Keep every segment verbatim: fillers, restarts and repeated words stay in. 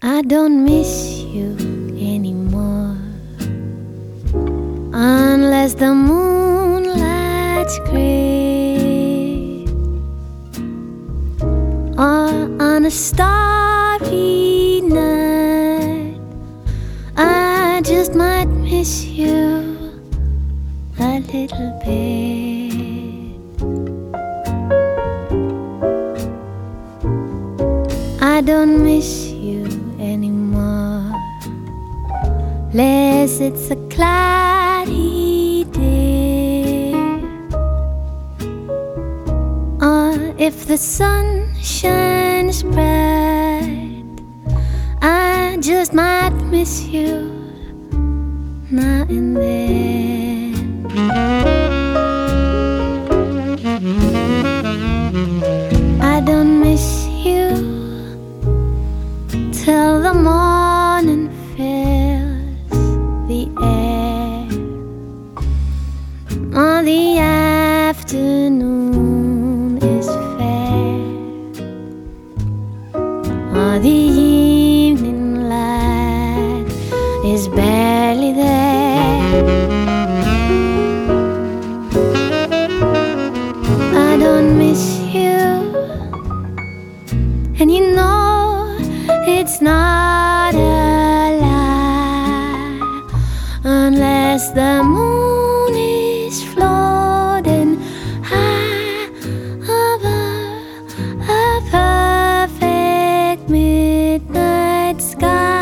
I don't miss you anymore, unless the moonlight's gray, or on a starry night. I just might miss you a little bit. I don't miss you anymore, less it's a cloudy day, or if the sun shines bright. I just might miss you now and then. I don't miss you till the morning fills the air, or the afternoon is fair, or the evening light is barely there. I don't miss you, and you know it's not a lie, unless the moon is floating high above a perfect midnight sky.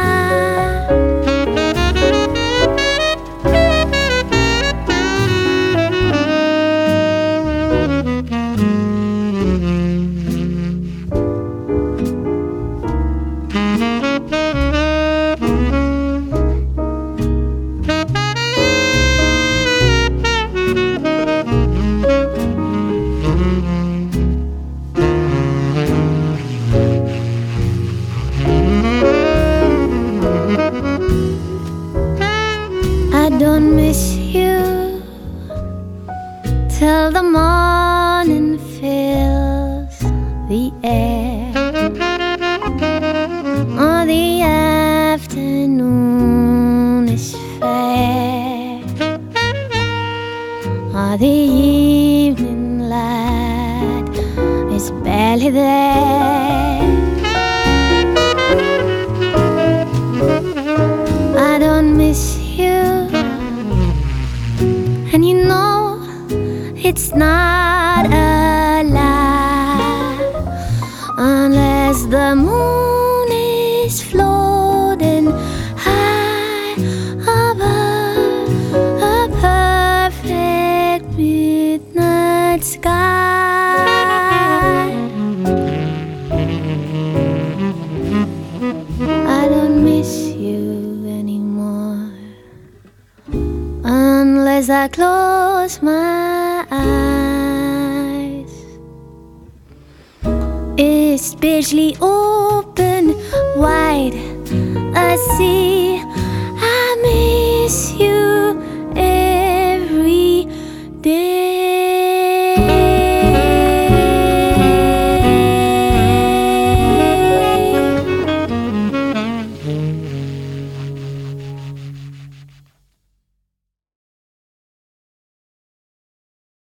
I don't miss you till the morning fills the air, or the afternoon is fair, or the evening light is barely there. I don't miss you, and you know it's not a lie, unless the moon is floating high above a perfect midnight sky. I don't miss you anymore, unless I close my eyes, especially open wide, I see